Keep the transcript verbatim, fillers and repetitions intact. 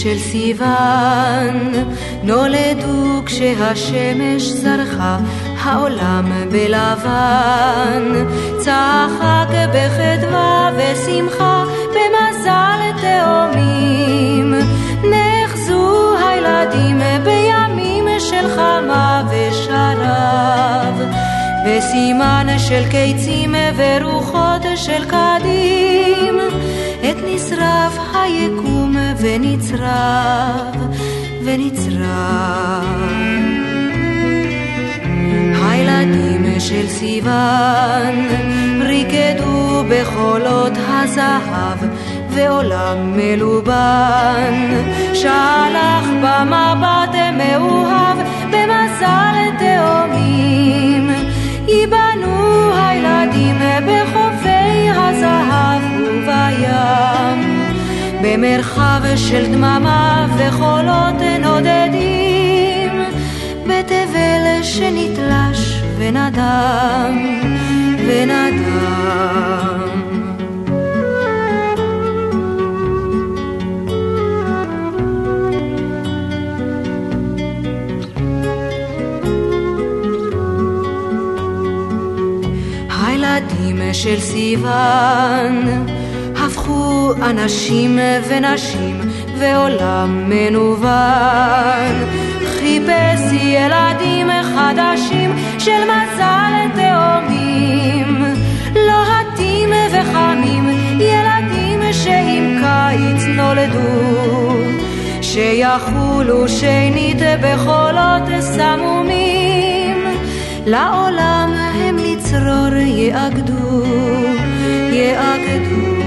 של סיוון נולדו כשהשמש זרחה, העולם בלבן, צחק בחדווה ושמחה, במזל תאומים. נחזו הילדים בימים של חמה ושרב, בסימן של קיצים ורוחות של קדים, את נשרף היקום ונצרב ונצרב. הילדים של סיוון ריקדו בחולות הזהב, ועולם מלובן שלח במבט מאוהב, במזל תאומים. ייבנו הילדים בחופי הזהב ובים, במרחב של דממה וחולות נודדים, בתבל שנתלש ונדם ונדם. הילדים של סיוון הפכו אנשים ונשים, ועולם מנוון חיפש ילדים חדשים של מזל תאומים, לוהטים וחמים, ילדים שעם קיץ נולדו, שיחולו שנית בחולות סמומים, לעולם הם לצרור יאגדו, יאגדו.